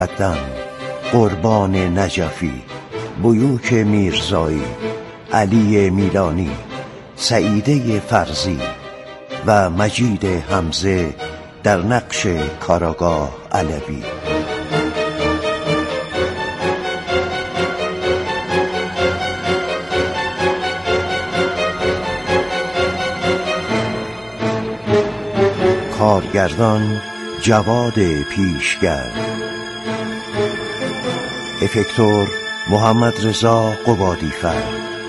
قدم، قربان نجفی، بیوک میرزایی، علی میلانی، سعیده فرزی و مجید حمزه در نقش کاراگاه علوی. کارگردان جواد پیشگر، افکتور محمد رضا قبادیفر،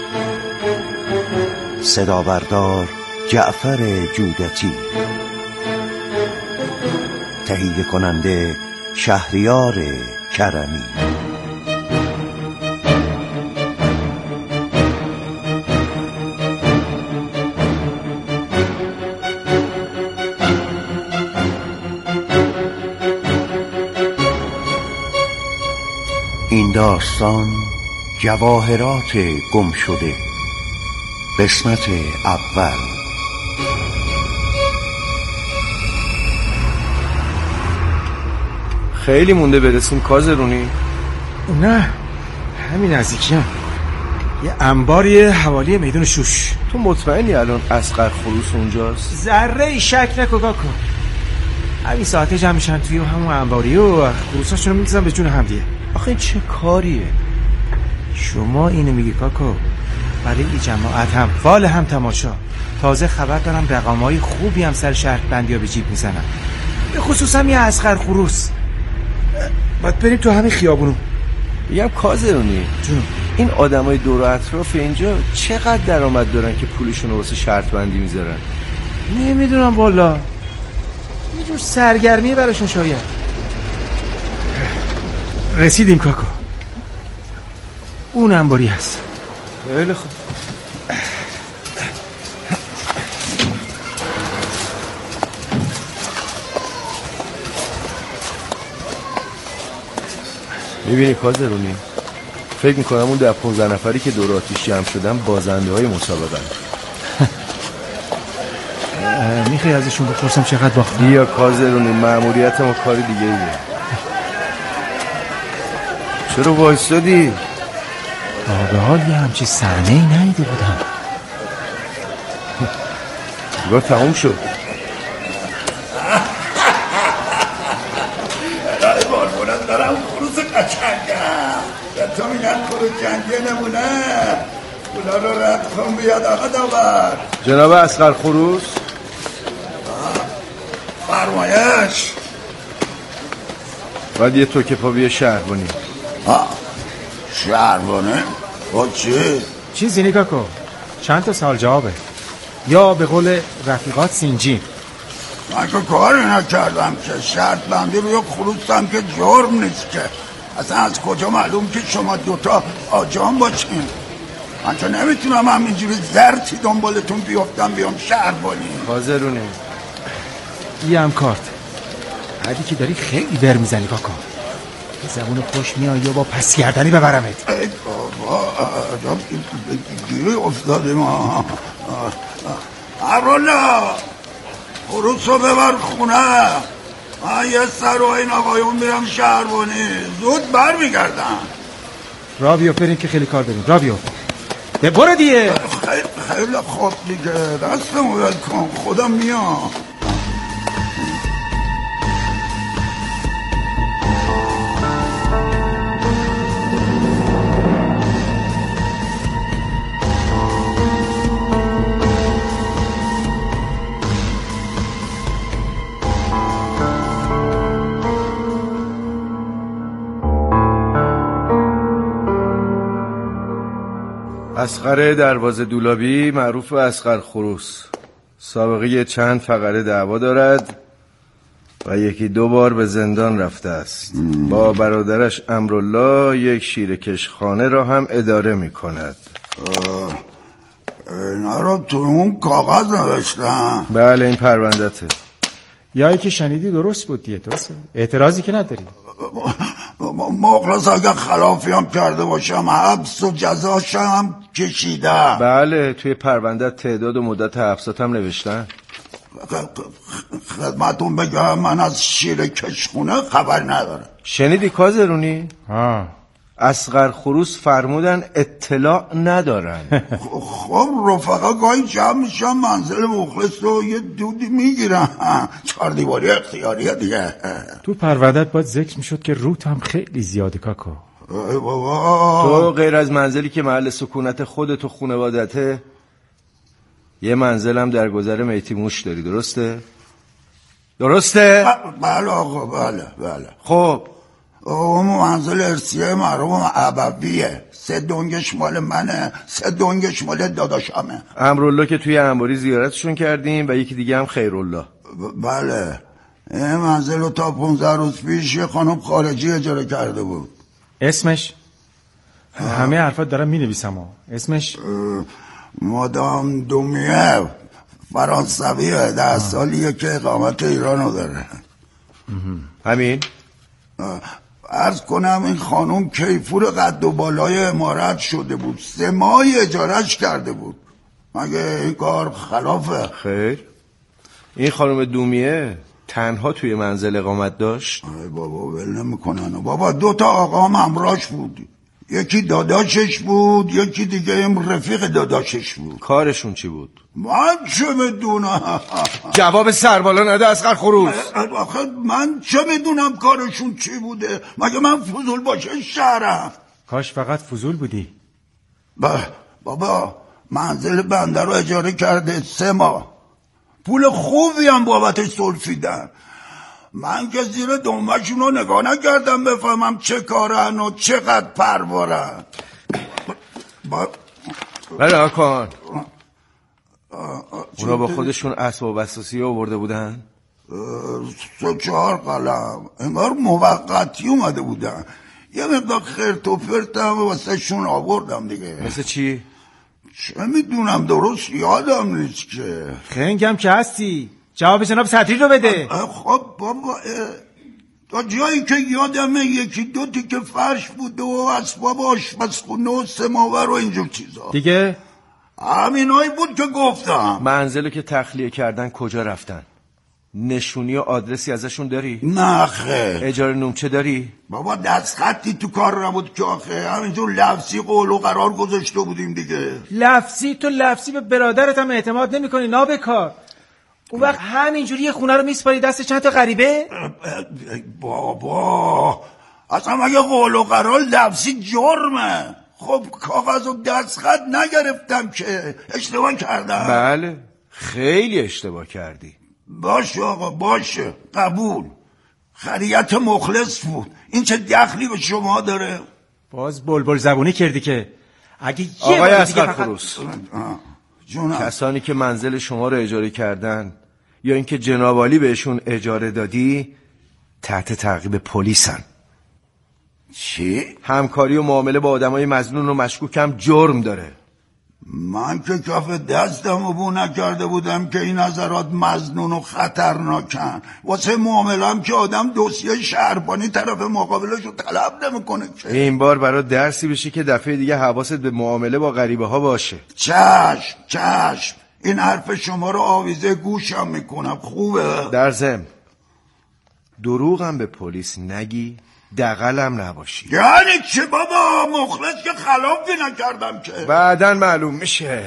صدابردار جعفر جودتی، تهیه کننده شهریار کرمی. این داستان جواهرات گم شده، قسمت اول. خیلی مونده برسیم کازرونی؟ نه، همین نزدیکیم. یه انباری حوالی میدون شوش. تو مطمئنی الان اصغر خروس اونجاست؟ ذره ای شک نکن کاکا. همین ساعته جمع میشن توی همون انباری و خروساشونو میگذن به جون هم دیگه. آخه این چه کاریه؟ شما اینو میگی کاکا؟ برای این جماعت هم فال هم تماشا. تازه خبر دارم رقمای خوبی هم سر شهر بندیا به جیب میزنن، به خصوص هم یه اصغر خروس. باید بریم تو همین خیابونو. میگم کازرونی جون، این آدمای دور و اطراف اینجا چقدر درآمد دارن که پولشونو واسه شرط بندی میذارن؟ نمیدونم والا، یه جور سرگرمی براشون شاید. رسیدیم کاکا، اون انباری هست. خیلی خوب. میبینی کازرونی؟ فکر میکنم اون 15 نفری که دور آتیش جمع شدن بازنده های مسابقه. میخوای ازشون بپرسم چقدر باختن؟ بیا کازرونی، مأموریت ما کار دیگه ایه. چرا وایستادی؟ به حال یه همچی صحنه‌ای ندیده بودم. دیگه تموم شد. رای باربونت دارم خروس قشنگم. به تو میگن خروس جنگی نمونه. اونا رو رد کن بیاد آقا داور. جناب اصغر خروس، فرمایش. باید یه توکه پا بیه شهربانی. شهربانه؟ با چی؟ چیزی نگاه کن، چند تا سال جوابه. یا به قول رفیقات سینجین. من که کاری نکردم که شرط بندی روی خروسم که جرم نیست که. اصلا از کجا معلوم که شما دوتا آجام باشین؟ من که نمیتونم همینجوری زرتی دنبالتون بیفتم بیام شهربانی. کازرونی یه هم کارت حدی که داری خیلی ور میزنی کاکا. زبون خوش میای یا با پس گردنی ببرمت. ای بابا گیری افتاده ما. ارولا خروس رو ببر خونه. من یه سر و این آقایون میرم شهربانی، زود بر میگردم. را بیا بریم که خیلی کار داریم. را بیا برو دیگه. خیلی خوب دیگه، دستمو ول کن، خودم میام. اصغر دروازه دولابی، معروف به اصغر خروس، سابقه چند فقره دعوا دارد و 1-2 بار به زندان رفته است. با برادرش امرالله یک شیرکشخانه را هم اداره می کند. اینا رو تو اون کاغذ نوشتم؟ بله، این پروندته. یا که شنیدی درست بود دیگه، درسته؟ اعتراضی که نداری؟ مخلص اگر خلافی هم کرده باشم حبس و جزاشم کشیدم. بله، توی پرونده تعداد و مدت حبسات هم نوشتن. خدمتون بگم من از شیر کشخونه خبر ندارم. شنیدی کازرونی؟ اصغر خروس فرمودن اطلاع ندارن. خب رفقا گاهی جمع میشن منزل مخلص رو یه دودی میگیرن، 4 دیواری اختیاریه دیگه. تو پروردت باید ذکر میشد که روت هم خیلی زیاده کاکو. ای بابا تو غیر از منزلی که محل سکونت خودت و خانوادته، یه منزلم در گذر میتی موش داری، درسته؟ بله آقا، بله. خب اون منزل ارثیه مرحوم ابویه، 3 دنگش مال منه، 3 دنگش مال داداشمه. امرالله که توی انباری زیارتشون کردیم و یکی دیگه هم خیرالله. بله. این منزل رو تا 15 روز پیش یه خانم خارجی اجاره کرده بود. اسمش؟ همه حرفات دارم می نویسم. اسمش؟ مادام دومیه، فرانسویه، 10 سالیه که اقامت ایرانو داره. همین؟ عرض کنم این خانم کیفور قد و بالای عمارت شده بود، 3 ماه اجارهش کرده بود. مگه این کار خلافه؟ خیر. این خانم دومیه تنها توی منزل اقامت داشت؟ ای بابا ول نمیکنن بابا. 2 تا آقا هم همراهش بود، یکی داداشش بود، یکی دیگه هم رفیق داداشش بود. کارشون چی بود؟ من چه بدونم؟ جواب سربالا نده اصغر خروس. آخه من چه بدونم کارشون چی بوده؟ مگه من فضول باشه شهرم؟ کاش فقط فضول بودی. بابا منزل بنده رو اجاره کرده 3 ماه، پول خوبی هم بابتش سلفیدن. من که زیر دنبشون رو نگاه نکردم بفهمم چه کارن و چقدر پروارن. بله آکان، اونا با خودشون اسباب اساسی آورده بودن؟ 3-4 قلم انگار موقتی اومده بودن. یه مقدار خرت و پرتم واسه شون آوردم دیگه. مثل چی؟ چه میدونم، درست یادم نیست که. خنگم که هستی، جواب جناب سطری رو بده. خب بابا تا جایی که یادمه 1-2 تیکه فرش بود و اسباب آشپزخونه و سماور و اینجور چیزا دیگه. همینایی بود که گفتم. منزلو که تخلیه کردن کجا رفتن؟ نشونی و آدرسی ازشون داری؟ نه خیر. اجاره نومچه داری؟ بابا دست خطی تو کار نبود که آخه همینجور لفظی قول و قرار گذاشته بودیم دیگه. لفظی؟ تو لفظی به برادرت هم اعتماد نمی کنی نابکار. اون وقت همینجوری یه خونه رو میسپاری دست چند تا غریبه؟ بابا اصلا مگه قول و قرار لفظی جرمه؟ خب کاغذ و دست خط نگرفتم که، اشتباه کردم. بله خیلی اشتباه کردی. باشه آقا باشه، قبول. خریت مخلص بود، این چه دخلی به شما داره؟ باز بلبل زبونی کردی که اگه آقای اصغر خروس، جونم. کسانی که منزل شما رو اجاره کردن یا اینکه جناب عالی بهشون اجاره دادی تحت تعقیب پلیسن. چی؟ همکاری و معامله با آدمای مظنون و مشکوکم جرم داره. من که کف دستم رو بو نکرده بودم که این نظرات مظنون و خطرناکن. واسه معاملم که آدم دوسیه شهربانی طرف مقابلش رو طلب نمیکنه که. این بار برای درسی بشه که دفعه دیگه حواست به معامله با غریبه ها باشه. چشم. این حرف شما رو آویزه گوشم میکنم، خوبه؟ در ضمن دروغم به پلیس نگی، دغلم نباشی. یعنی چه بابا؟ مخلص که خلافی نکردم که. بعدن معلوم میشه.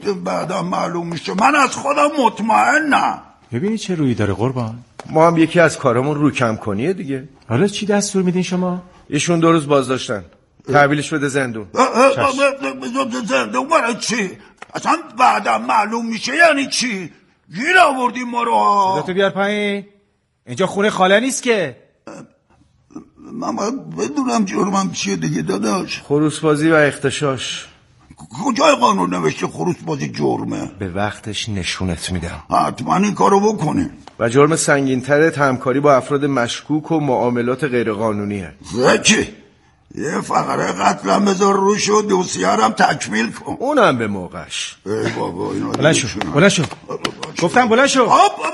من از خودم مطمئنم. ببینی چه روی داره قربان. ما هم یکی از کارامون رو کم کنیه دیگه. حالا چی دستور میدین شما؟ ایشون 2 روز بازداشتن، تحویلش بده زندون. زندون برای چی؟ اصلا بعدم معلوم میشه یعنی چی؟ گیر آوردیم ما رو. صداتو بیار پایین، اینجا خونه خاله نیست که. من باید بدونم جرمم چیه دیگه داداش. خروسبازی و اختشاش. کجای قانون نوشته خروسبازی جرمه؟ به وقتش نشونت میدم. حتما این کارو بکنی. و جرم سنگین‌تر همکاری با افراد مشکوک و معاملات غیرقانونیه. زکی یه فقره قتلم بذار روش و دوسیارم تکمیل کن. اونم به موقعش. ای بابا اینا بلند شو گفتم بلند شو.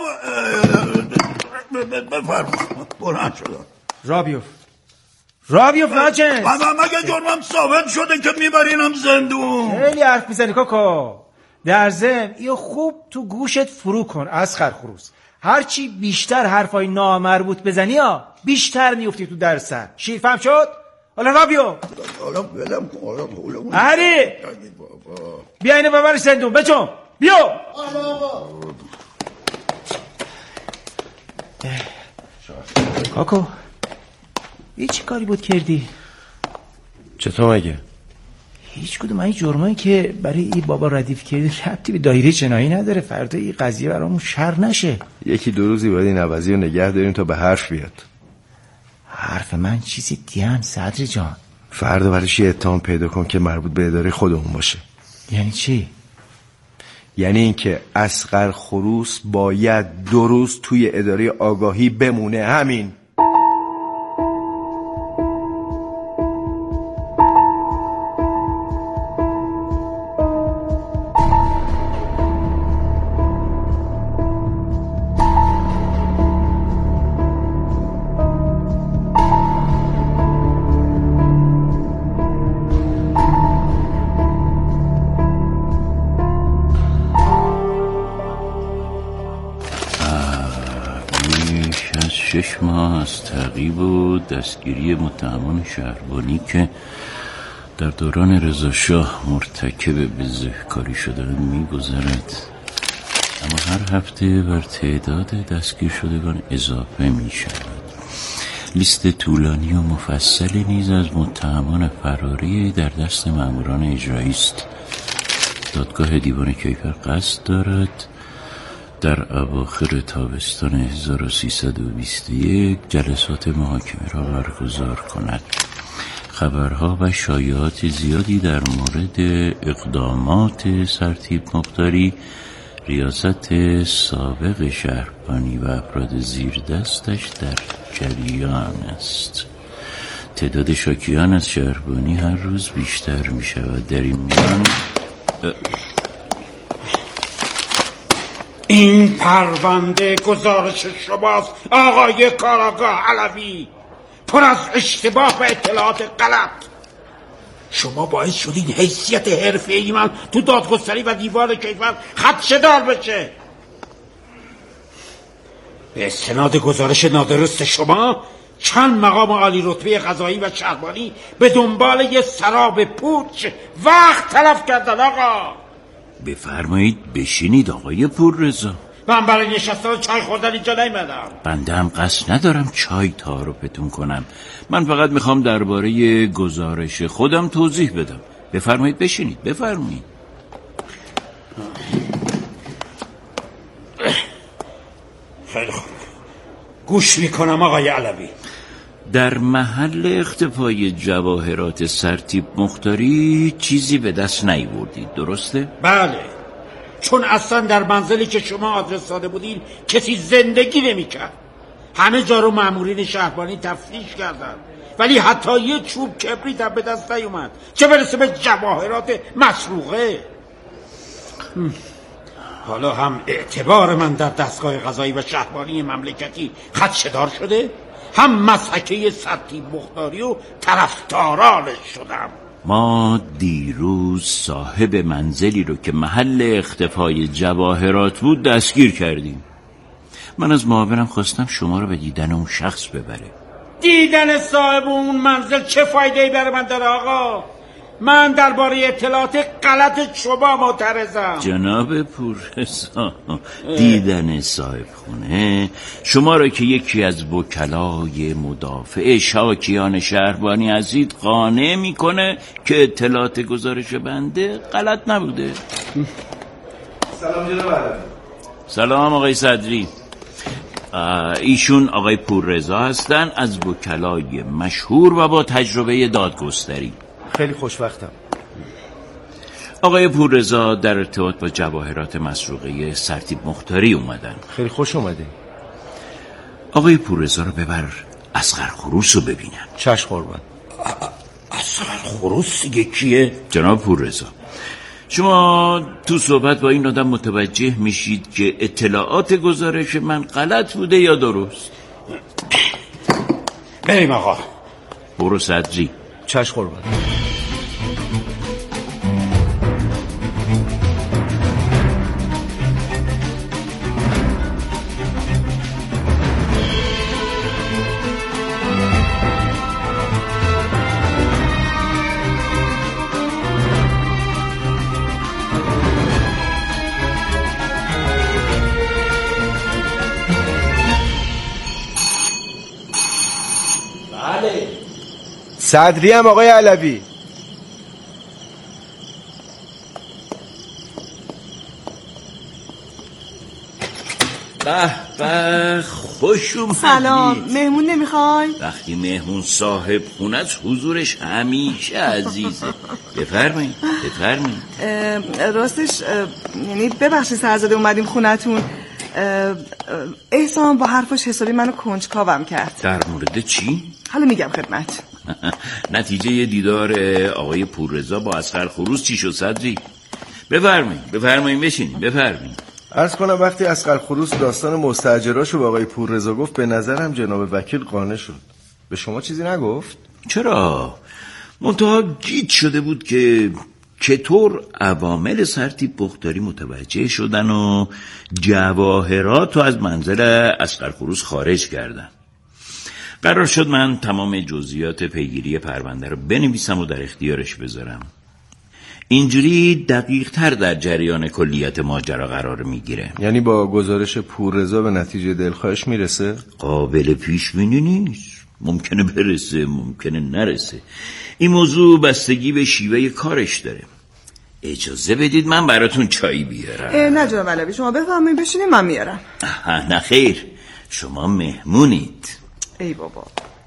بفرما. بلند شدم. رابیوف ناجنس. مگه جرمم ثابت شده که میبرینم زندون؟ خیلی حرف میزنی کوکو. در ضمن اینو خوب تو گوشت فرو کن اسخر خروس. هرچی بیشتر حرفای نامربوط بزنی بیشتر میفتی تو در سر. شیر فهم شد؟ حالا را بیو. حالا بلم کن. هری بیا اینو ببر زندون بچون. بیو. کاکو این چی کاری بود کردی؟ چطور مگه؟ هیچ کدوم این جرمایی که برای این بابا ردیف کردی ربطی به دایره جنایی نداره. فردا این قضیه برامون شر نشه. یکی دو روزی باید این عوضی رو نگه داریم تا به حرف بیاد. حرف من چیزی دیگه صدری جان. فردا برایش یه اتهام پیدا کن که مربوط به اداره خودمون باشه. یعنی چی؟ یعنی اینکه اصغر خروس باید 2 روز توی اداره آگاهی بمونه. همین. از تعقیب و دستگیری متهمان شهربانی که در دوران رضا شاه مرتکب بزهکاری شدن می‌گذرد، اما هر هفته بر تعداد دستگیر شدگان اضافه می‌شود. لیست طولانی و مفصلی نیز از متهمان فراری در دست ماموران اجرایی است. دادگاه دیوان کیفر قصد دارد در اواخر تابستان 1321 جلسات محاکمه را برگزار کند. خبرها و شایعات زیادی در مورد اقدامات سرتیپ مختاری، ریاست سابق شهربانی و افراد زیر دستش در جریان است. تعداد شاکیان از شهربانی هر روز بیشتر می شود. در این میان این پرونده گزارش شماست آقای کاراگاه علوی، پر از اشتباه و اطلاعات غلط. شما باعث شدین حیثیت حرفه‌ای من تو دادگستری و دیوان کیفر خدشه‌دار بشه. به استناد گزارش نادرست شما چند مقام عالی رتبه قضایی و شهربانی به دنبال یه سراب پوچ وقت تلف کردن. آقا بفرمایید بشینید آقای پوررضا. من برای نشستن و چای خوردن اینجا نیومدم. بنده هم قصد ندارم چای تعارفتون کنم. من فقط میخوام درباره گزارش خودم توضیح بدم. بفرمایید بشینید. بفرمایید. خیلی خوب، گوش میکنم آقای علوی. در محل اختفای جواهرات سرتیپ مختاری چیزی به دست نیاوردید، درسته؟ بله، چون اصلا در منزلی که شما آدرس داده بودین کسی زندگی نمی‌کرد. همه جا رو مامورین شهربانی تفتیش کردن، ولی حتی یه چوب کبریت هم به دست نیومد، چه برسه به جواهرات مسروقه. حالا هم اعتبار من در دستگاه قضایی و شهربانی مملکتی خدشه‌دار شده، هم مسحکه سرتیپ مختاری و طرفدارانش شدم. ما دیروز صاحب منزلی رو که محل اختفای جواهرات بود دستگیر کردیم. من از معاونم خواستم شما رو به دیدن اون شخص ببره. دیدن صاحب اون منزل چه فایده‌ای برای من داره آقا؟ من درباره اطلاعات غلط شما معترضم. جناب پوررضا، دیدن صاحب خونه شما را که یکی از وکلای مدافع شاکیان شهربانی هستید قانع میکنه که اطلاعات گزارش بنده غلط نبوده. سلام جناب علوی. سلام آقای صدری. ایشون آقای پوررضا هستن از وکلای مشهور و با تجربه دادگستری. خیلی خوشوقتم. آقای پوررضا در ارتباط با جواهرات مسروقه سرتیپ مختاری اومدن. خیلی خوش اومده. آقای پوررضا رو ببر اصغر خروس رو ببینن. چشم قربان. اصغر خروس دیگه کیه؟ جناب پوررضا، شما تو صحبت با این آدم متوجه میشید که اطلاعات گزارش من غلط بوده یا درست؟ بریم آقا. برو صدری. چشم قربان. صدری هم آقای علوی. به به، خوش اومدی. سلام، مهمون نمیخوای؟ وقتی مهمون صاحب خونه است حضورش همیشه عزیزه. بفرمایید بفرمایید. راستش یعنی ببخشید سرزاده اومدیم خونتون. احسان با حرفش حسابی منو کنجکاوم کرد. در مورد چی؟ حالا میگم خدمت. نتیجه دیدار آقای پوررضا با اصغر خروس چی شد صدری؟ بفرمایید بشینید بفرمایید. عرض کنم وقتی اصغر خروس داستان مستاجراشو با آقای پوررضا گفت به نظرم جناب وکیل قانع شد. به شما چیزی نگفت؟ چرا؟ منتها گیج شده بود که چطور عوامل سرتیپ مختاری متوجه شدن و جواهرات رو از منزل اصغر خروس خارج کردن. قرار شد من تمام جزئیات پیگیری پرونده رو بنویسم و در اختیارش بذارم. اینجوری دقیق تر در جریان کلیت ماجرا قرار میگیره. یعنی با گزارش پوررضا به نتیجه دلخواهش میرسه؟ قابل پیش بینی نیست. ممکنه برسه ممکنه نرسه. این موضوع بستگی به شیوه کارش داره. اجازه بدید من براتون چایی بیارم. نه جناب علوی شما بفرمایید بشینید من میارم. نه خیر، شما مهمونید. ای بابا.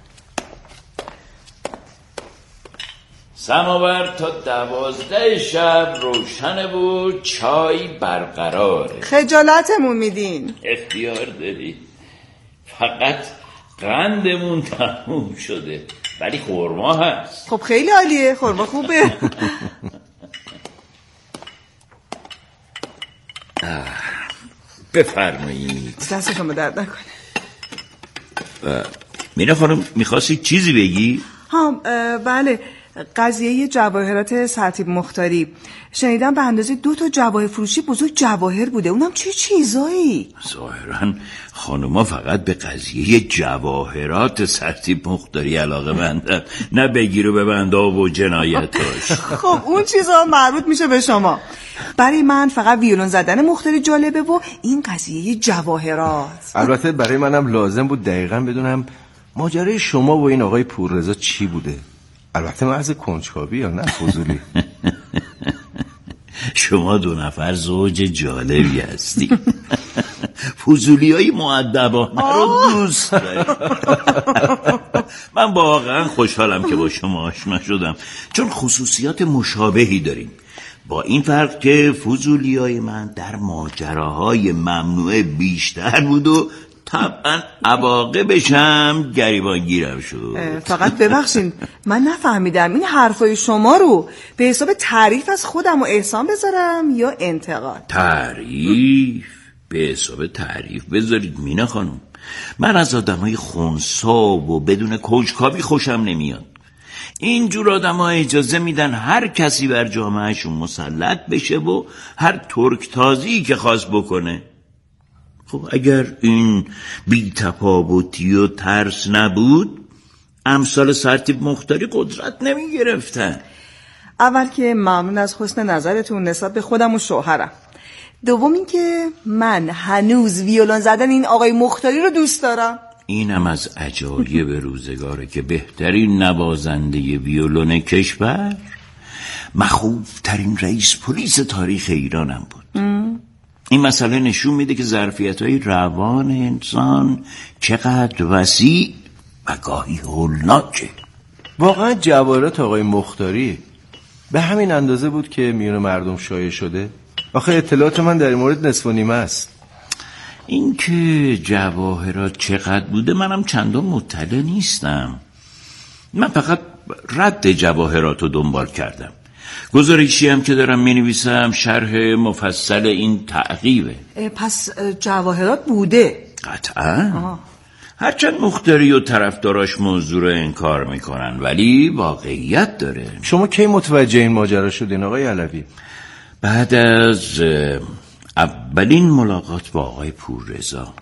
سماور تا 12 شب روشنه و چای برقراره. خجالتمون میدین. اختیار داری. فقط قندمون تموم شده ولی خورما هست. خب خیلی عالیه، خورما خوبه. بفرمایید. دست شما درد نکنه. مینا خانم میخواستی چیزی بگی؟ بله، قضیه جواهرات سرتیپ مختاری. شنیدم به اندازه 2 جواهر فروشی بزرگ جواهر بوده. اونم چه چیزایی؟ ظاهرا خانوما فقط به قضیه جواهرات سرتیپ مختاری علاقه مندن، نه بگیر و ببنده و جنایتاش. خب اون چیزها مربوط میشه به شما. برای من فقط ویولون زدن مختاری جالبه و این قضیه جواهرات. البته برای منم لازم بود دقیقاً بدونم ماجرای شما و این آقای پوررضا چی بوده. البته محض کنجکاوی یا نه فضولی. شما 2 نفر زوج جالبی هستی. فضولی های مؤدبانه رو دوست دارم. من واقعا خوشحالم که با شما آشنا شدم، چون خصوصیات مشابهی داریم، با این فرق که فضولی های من در ماجراهای ممنوعه بیشتر بود و طبعا عواقبش هم گریبانگیرم شد. فقط ببخشین من نفهمیدم این حرفای شما رو به حساب تعریف از خودم و احسان بذارم یا انتقاد؟ تعریف؟ به حساب تعریف بذارید مینا خانم. من از آدمای خنثی و بدون کنجکاوی خوشم نمیاد. اینجور آدم‌ها اجازه میدن هر کسی بر جامعهشون مسلط بشه و هر ترکتازی که خواست بکنه. خب اگر این بی‌تفاوتی و ترس نبود امثال سرتیپ مختاری قدرت نمی گرفتن. اول که ممنون از حسن نظرتون نسبت به خودم و شوهرم. دوم این که من هنوز ویولون زدن این آقای مختاری رو دوست دارم. اینم از عجایب روزگاره که بهترین نوازنده ویولون کشور مخوفترین رئیس پلیس تاریخ ایرانم بود. این مسئله نشون میده که ظرفیت‌های روان انسان چقدر وسیع و گاهی هولناکه. واقعا جواهرات آقای مختاری به همین اندازه بود که میون مردم شایع شده؟ آخه اطلاعات من در این مورد نصف و نیمه است. این که جواهرات چقدر بوده منم چندان مطلع نیستم. من فقط رد جواهرات رو دنبال کردم. گزارشی هم که دارم می‌نویسم شرح مفصل این تعقیبه. پس جواهرات بوده؟ قطعا. هرچند مختاری و طرفداراش موضوع رو انکار میکنن ولی واقعیت داره. شما کی متوجه این ماجرا شدین آقای علوی؟ بعد از اولین ملاقات با آقای پوررضا.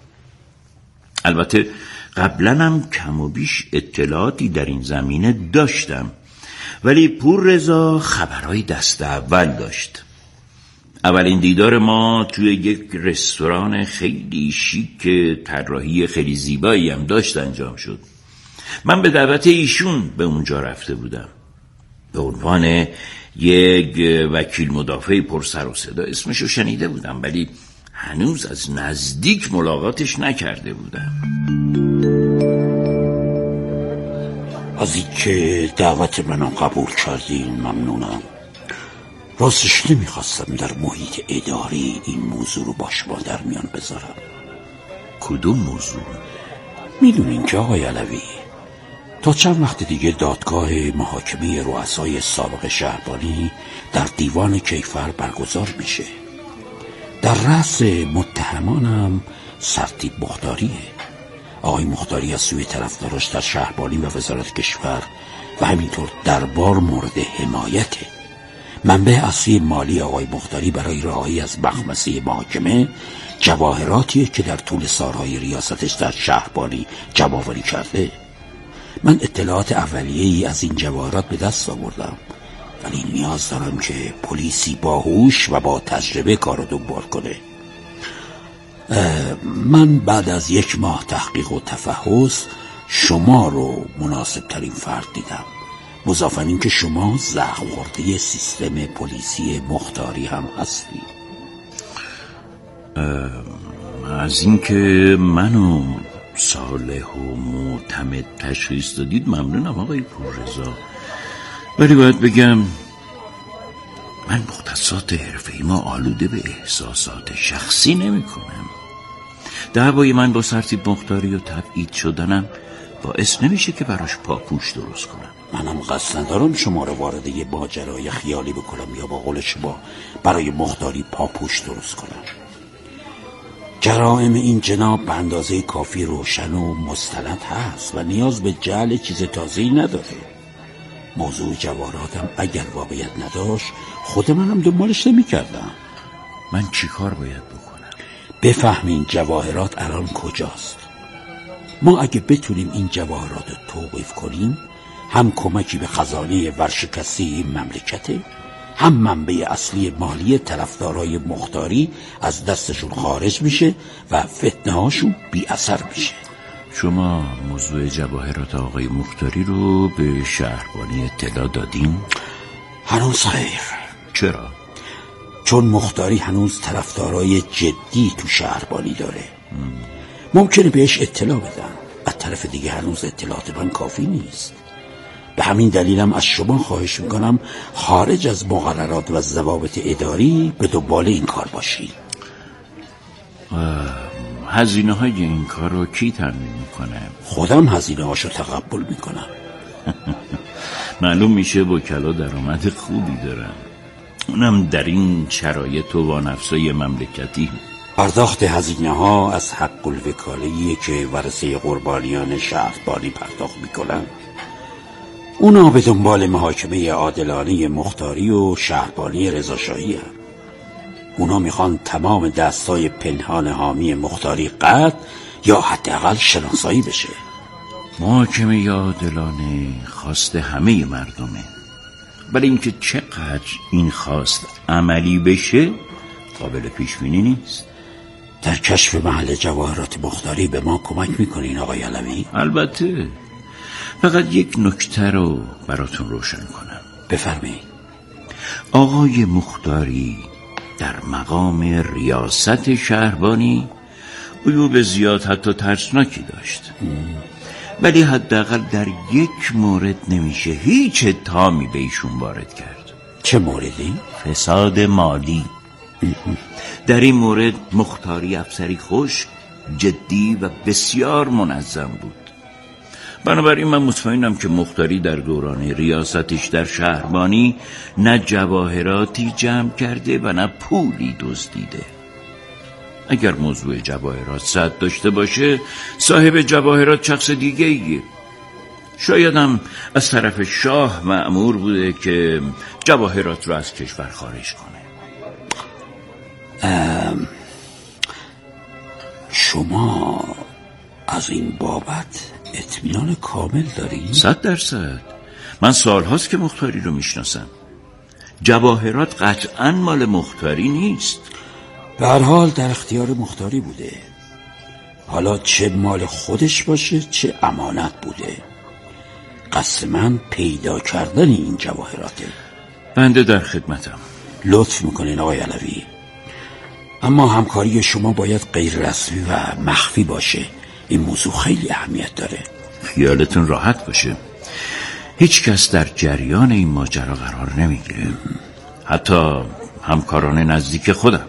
البته قبلا هم کم و بیش اطلاعاتی در این زمینه داشتم، ولی پوررضا خبرهای دست اول داشت. اولین دیدار ما توی یک رستوران خیلی شیک که طراحی خیلی زیبایی هم داشت انجام شد. من به دعوت ایشون به اونجا رفته بودم به عنوان یک وکیل مدافع پر سر و صدا. اسمشو شنیده بودم ولی هنوز از نزدیک ملاقاتش نکرده بودم. از اینکه دعوت منو قبول کردین ممنونم. راستش نمیخواستم در محیط اداری این موضوع رو با شما در میان بذارم. کدوم موضوع؟ میدونین که آقای علوی تا چند وقت دیگه دادگاه محاکمه رؤسای سابق شهربانی در دیوان کیفر برگزار میشه. در رأس متهمانم سرتیپ مختاریه. آقای مختاری از سوی طرفداراش در شهربانی و وزارت کشور و همینطور دربار مورد حمایته. منبع اصلی مالی آقای مختاری برای رهایی از مخمصه محاکمه جواهراتیه که در طول سالهای ریاستش در شهربانی جمع‌آوری کرده. من اطلاعات اولیه‌ای از این جواهرات به دست آوردم ولی نیاز دارم که پلیسی باهوش و با تجربه کارو دنبال کنه. من بعد از 1 ماه تحقیق و تفحص شما رو مناسب ترین فرد دیدم. مضافاً این که شما زخم خورده سیستم پلیسی مختاری هم هستی. از اینکه منو صالح و معتمد تشخیص دادید ممنونم آقای پوررضا، ولی باید بگم من مختصات حرفه‌ای ما آلوده به احساسات شخصی نمی کنم. دعوای من با سرتیپ مختاری و تبعید شدنم باعث نمیشه که براش پاپوش درست کنم. منم قصد ندارم شما رو وارد یه ماجرای خیالی بکنم یا با قول شما برای مختاری پاپوش درست کنم. جرائم این جناب به اندازه کافی روشن و مستند هست و نیاز به جعل چیز تازه‌ای نداره. موضوع جواهراتم اگر واقعیت نداشت خود منم دنبالش نمی‌کردم. من چی کار باید بکنم؟ بفهمین جواهرات الان کجاست. ما اگه بتونیم این جواهرات رو توقیف کنیم هم کمکی به خزانه ورشکسته این مملکته، هم منبع اصلی مالی طرفدارای مختاری از دستشون خارج میشه و فتنه هاشون بی اثر میشه. شما موضوع جواهرات آقای مختاری رو به شهربانی اطلاع دادین؟ هنوز خیر. چرا؟ چون مختاری هنوز طرفدارای جدی تو شهربانی داره. ممکنه بهش اطلاع بدن. از طرف دیگه هنوز اطلاعات من کافی نیست. به همین دلیلم از شما خواهش میکنم خارج از مقررات و ضوابط اداری به دنبال این کار باشید. هزینه های این کار رو کی تامین میکنه؟ خودم هزینه هاشو تقبل میکنم. معلوم میشه وکلا درآمد خوبی دارن، اونم در این شرایط و وانفسای مملکتی. پرداخت هزینه ها از حق الوکاله‌ای که ورثه قربانیان شهربانی پرداخت میکنن. اونا به دنبال محاکمه عادلانه مختاری و شهربانی رضاشاهی هستند. اونا میخوان تمام دستای پنهان حامی مختاری قطع یا حداقل شناسایی بشه. محاکمه عادلانه خواست همه مردمه، ولی اینکه چقدر این خواست عملی بشه قابل پیش بینی نیست. در کشف محل جواهرات مختاری به ما کمک میکنین آقای علوی؟ البته، فقط یک نکته رو براتون روشن کنم. بفرمایید. آقای مختاری در مقام ریاست شهربانی عیوب زیاد حتی ترسناکی داشت، ولی حداقل در یک مورد نمیشه هیچ اتهامی به ایشون وارد کرد. چه موردی؟ فساد مالی. در این مورد مختاری افسری خوش، جدی و بسیار منظم بود. بنابراین من مطمئنم که مختاری در دوران ریاستش در شهربانی نه جواهراتی جمع کرده و نه پولی دزدیده. اگر موضوع جواهرات صد داشته باشه صاحب جواهرات شخص دیگه ایه. شاید هم از طرف شاه مأمور بوده که جواهرات رو از کشور خارج کنه. شما از این بابت اطمینان کامل دارید؟ 100%. من سالهاست که مختاری رو میشناسم. جواهرات قطعاً مال مختاری نیست. به هر حال در اختیار مختاری بوده، حالا چه مال خودش باشه چه امانت بوده. قصد من پیدا کردن این جواهراته. بنده در خدمتم. لطف میکنین آقای علوی، اما همکاری شما باید غیر رسمی و مخفی باشه. این موضوع خیلی اهمیت داره. خیالتون راحت باشه، هیچ کس در جریان این ماجرا قرار نمیگیره، حتی همکاران نزدیک خودم.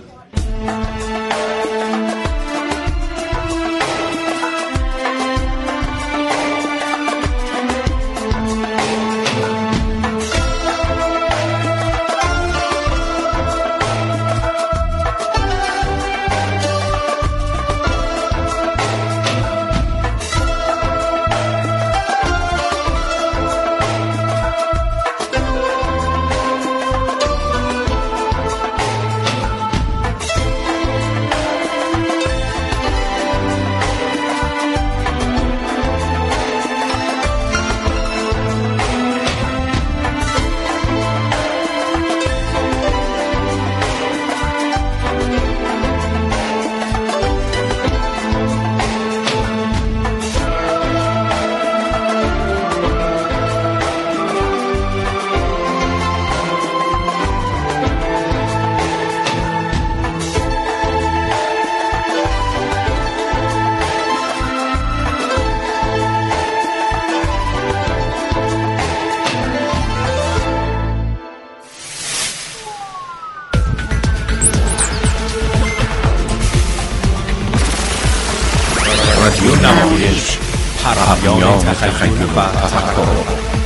رادیو نمایش، پرهمیان تخیل و تفکر.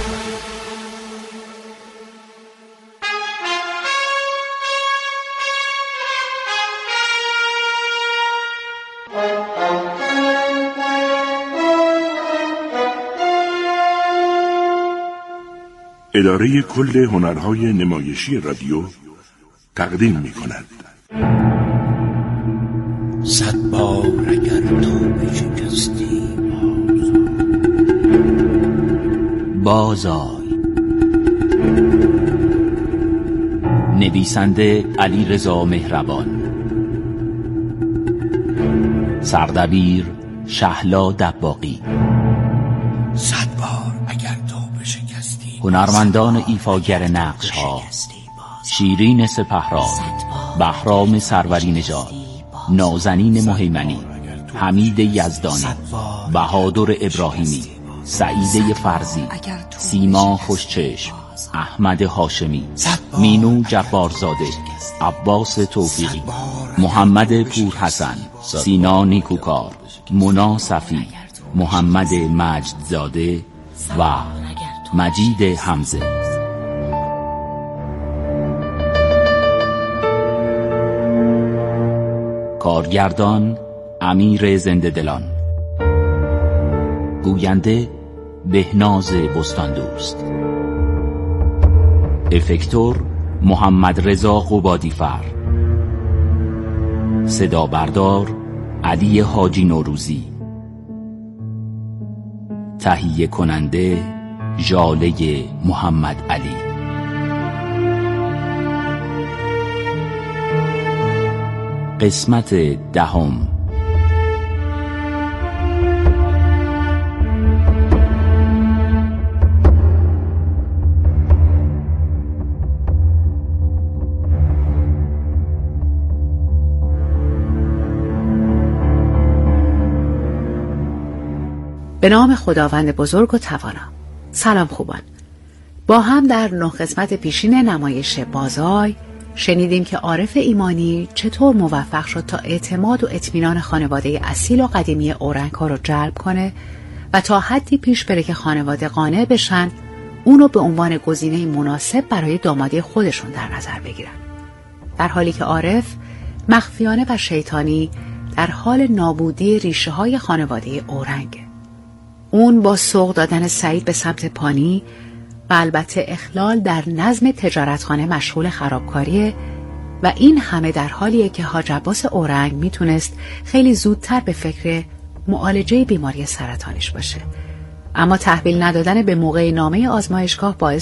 اداره کل هنرهای نمایشی رادیو تقدیم می‌کند. 100 بار اگر تو بشکستی بازآی. نویسنده علیرضا مهربان، سردبیر شهلا دباغی. 100 بار اگر تو بشکستی. هنرمندان ایفاگر نقش ها: شیرین سپهراد، بهرام سروری نژاد، نازنین مهیمنی، حمید یزدانی، بهادر ابراهیمی، سعیده فرزی، سیما خوشچشم، احمد هاشمی، مینو جبارزاده، عباس توفیقی، محمد پورحسن، سینا نیکوکار، مونا صفی، محمد مجدزاده و مجید حمزه. کارگردان امیر زنده دلان، گوینده بهناز بستاندوست، افکتور محمد رضا قبادیفر، صدا بردار علی حاجی نوروزی، تهیه کننده ژاله محمد علی. قسمت 10. به نام خداوند بزرگ و توانا. سلام خوبان، با هم در 9 قسمت پیشین نمایش بازآی شنیدیم که عارف ایمانی چطور موفق شد تا اعتماد و اطمینان خانواده اصیل و قدیمی اورنگ‌ها رو جلب کنه و تا حدی پیش بره که خانواده قانع بشن اونو به عنوان گزینه مناسب برای دامادی خودشون در نظر بگیرن، در حالی که عارف مخفیانه و شیطانی در حال نابودی ریشه های خانواده اورنگه. اون با سوق دادن سعید به سمت پانی و البته اخلال در نظم تجارتخانه مشغول خرابکاریه و این همه در حالیه که حاج عباس اورنگ میتونست خیلی زودتر به فکر معالجه بیماری سرطانیش باشه، اما تحویل ندادن به موقع نامه آزمایشگاه باعث